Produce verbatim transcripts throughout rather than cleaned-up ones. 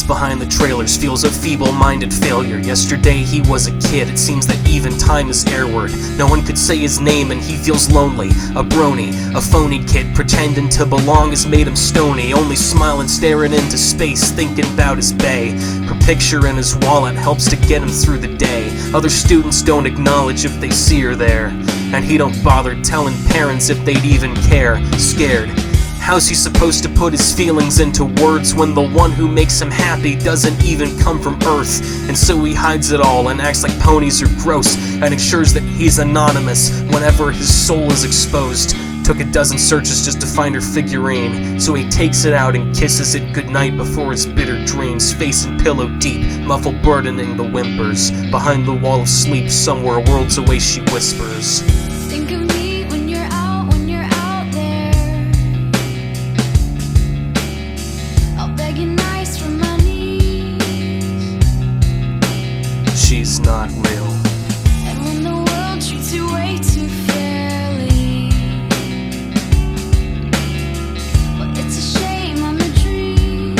left behind the trailers, feels a feeble-minded failure. Yesterday he was a kid, it seems that even time is airward. No one could say his name and he feels lonely. A brony, a phony kid, pretending to belong has made him stony. Only smiling, staring into space, thinking about his bay. Her picture in his wallet helps to get him through the day. Other students don't acknowledge if they see her there, and he don't bother telling parents if they'd even care. Scared. How's he supposed to put his feelings into words when the one who makes him happy doesn't even come from Earth? And so he hides it all and acts like ponies are gross, and ensures that he's anonymous whenever his soul is exposed. Took a dozen searches just to find her figurine, so he takes it out and kisses it goodnight before his bitter dreams. Face in pillow deep, muffled burdening the whimpers. Behind the wall of sleep, somewhere worlds away she whispers, think of me when you're out, when you're out there. I'll beg you nice from my knees. she's not real. And when the world treats you way too fairly, well, it's a shame I'm a dream.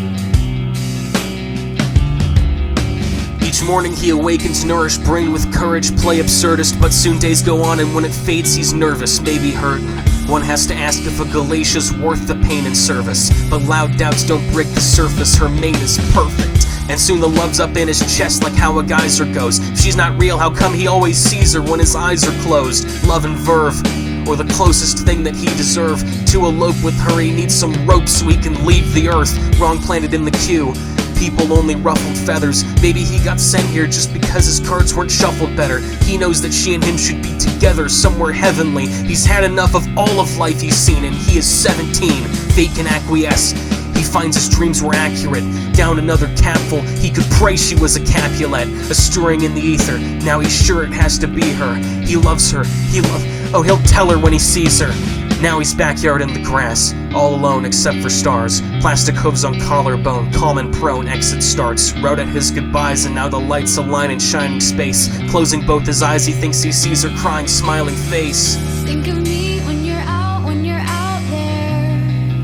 Each morning he awakens nourished, brain with courage, play absurdist. But soon days go on and when it fades he's nervous, maybe hurting. One has to ask if a Galatia's worth the pain and service. But loud doubts don't break the surface, her mate is perfect. And soon the love's up in his chest like how a geyser goes. If she's not real, how come he always sees her when his eyes are closed? Love and verve, or the closest thing that he deserve. To elope with her he needs some rope so he can leave the earth. Wrong planet in the queue, people only ruffled feathers. Maybe he got sent here just because his cards weren't shuffled better. He knows that she and him should be together somewhere heavenly. He's had enough of all of life he's seen, and he is seventeen. Fate can acquiesce. He finds his dreams were accurate. Down another capful, he could pray she was a Capulet. A stirring in the ether, now he's sure it has to be her. He loves her, he love. Oh, he'll tell her when he sees her. Now he's backyard in the grass, all alone except for stars. Plastic hooves on collarbone, calm and prone, exit starts. Wrote out his goodbyes and now the lights align in shining space. Closing both his eyes, he thinks he sees her crying, smiling face. Think of me when you're out, when you're out there.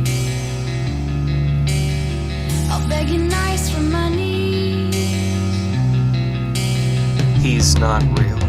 I'll beg you nice from my knees. He's not real.